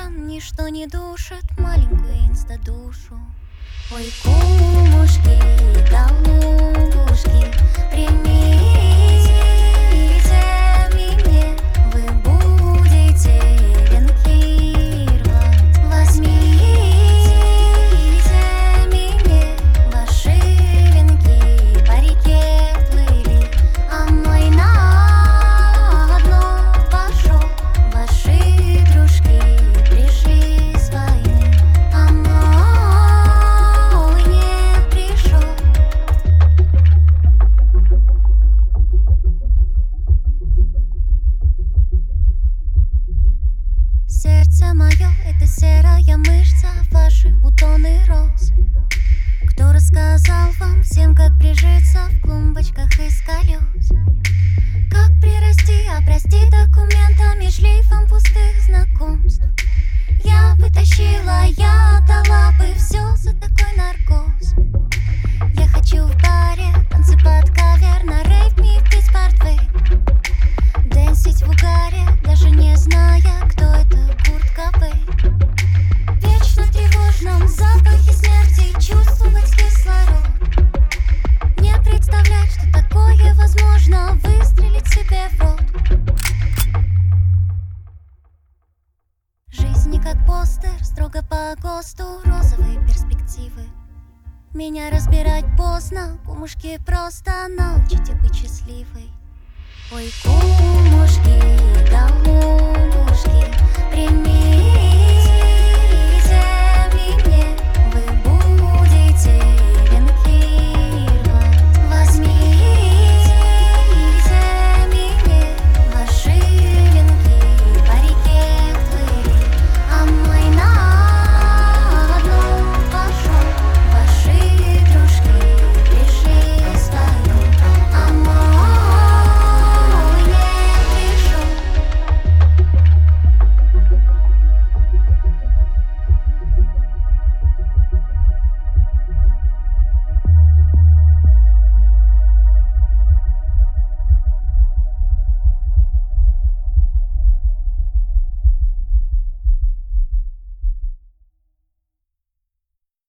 вечером ничто не душит маленькую инстадушу. Ой, кумушки, голубушки, примите меня, вы будете венкировать. Возьмите меня, ваши венки по реке плыли, а мой на дно пошел. Ваши дружки пришли с войны, а мой не пришел. Сердце мое — это серая мышца, ваши бутоны роз. Кто рассказал вам всем, как прижиться в клумбочках из колес? Как прирасти, обрасти документами, шлейфом пустых знакомств? Я бы тащила, я отдала бы все за такой наркоз. Я хочу в баре, танцы под кавер, на рейв мне пить портвейн, дэнсить в угаре, даже не зная, кто это Курт Кобейн. В вечно тревожном запахе смерти чувствовать кислород, не представлять, что такое возможно, выстрелить себе в рот. Жизнь не как постер, строго по ГОСТу, розовые перспективы. Меня разбирать поздно, кумушки, просто научите быть счастливой. Ой, кумушки, голубушки, прими